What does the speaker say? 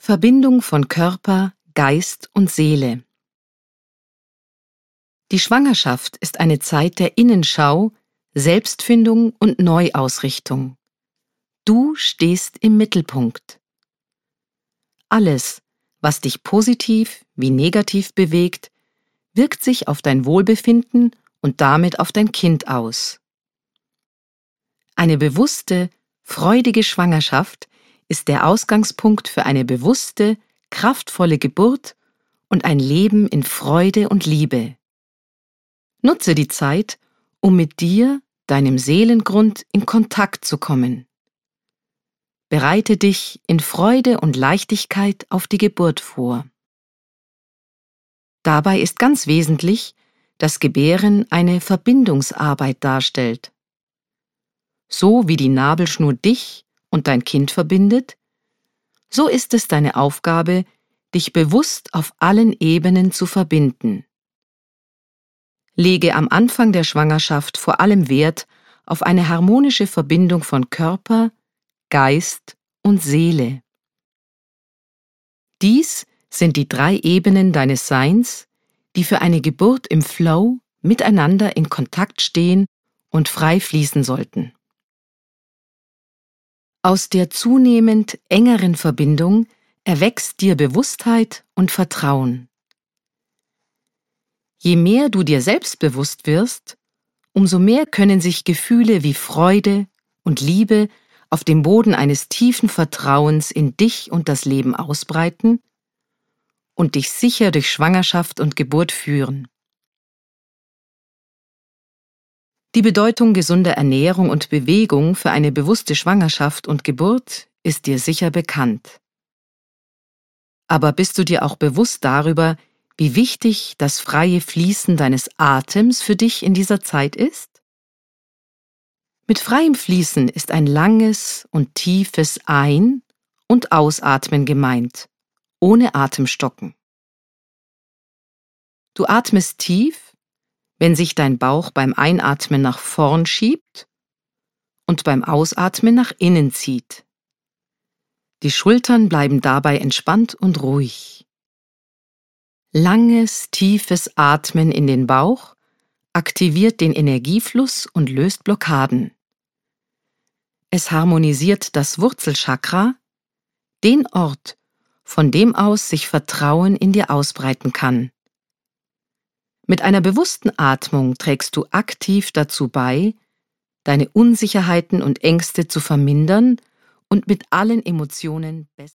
Verbindung von Körper, Geist und Seele. Die Schwangerschaft ist eine Zeit der Innenschau, Selbstfindung und Neuausrichtung. Du stehst im Mittelpunkt. Alles, was dich positiv wie negativ bewegt, wirkt sich auf dein Wohlbefinden und damit auf dein Kind aus. Eine bewusste, freudige Schwangerschaft ist der Ausgangspunkt für eine bewusste, kraftvolle Geburt und ein Leben in Freude und Liebe. Nutze die Zeit, um mit dir, deinem Seelengrund, in Kontakt zu kommen. Bereite dich in Freude und Leichtigkeit auf die Geburt vor. Dabei ist ganz wesentlich, dass Gebären eine Verbindungsarbeit darstellt. So wie die Nabelschnur dich und dein Kind verbindet, so ist es deine Aufgabe, dich bewusst auf allen Ebenen zu verbinden. Lege am Anfang der Schwangerschaft vor allem Wert auf eine harmonische Verbindung von Körper, Geist und Seele. Dies sind die 3 Ebenen deines Seins, die für eine Geburt im Flow miteinander in Kontakt stehen und frei fließen sollten. Aus der zunehmend engeren Verbindung erwächst dir Bewusstheit und Vertrauen. Je mehr du dir selbst bewusst wirst, umso mehr können sich Gefühle wie Freude und Liebe auf dem Boden eines tiefen Vertrauens in dich und das Leben ausbreiten und dich sicher durch Schwangerschaft und Geburt führen. Die Bedeutung gesunder Ernährung und Bewegung für eine bewusste Schwangerschaft und Geburt ist dir sicher bekannt. Aber bist du dir auch bewusst darüber, wie wichtig das freie Fließen deines Atems für dich in dieser Zeit ist? Mit freiem Fließen ist ein langes und tiefes Ein- und Ausatmen gemeint, ohne Atemstocken. Du atmest tief, wenn sich dein Bauch beim Einatmen nach vorn schiebt und beim Ausatmen nach innen zieht. Die Schultern bleiben dabei entspannt und ruhig. Langes, tiefes Atmen in den Bauch aktiviert den Energiefluss und löst Blockaden. Es harmonisiert das Wurzelchakra, den Ort, von dem aus sich Vertrauen in dir ausbreiten kann. Mit einer bewussten Atmung trägst du aktiv dazu bei, deine Unsicherheiten und Ängste zu vermindern und mit allen Emotionen besser